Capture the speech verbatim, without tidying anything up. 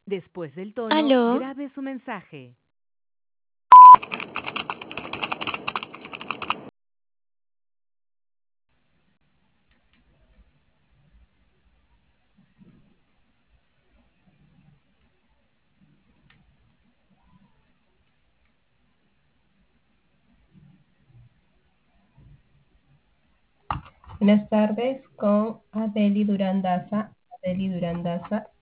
Después del tono, Aló, grabe su mensaje. Buenas tardes con Adeli Durán Daza. Adeli Durán Daza,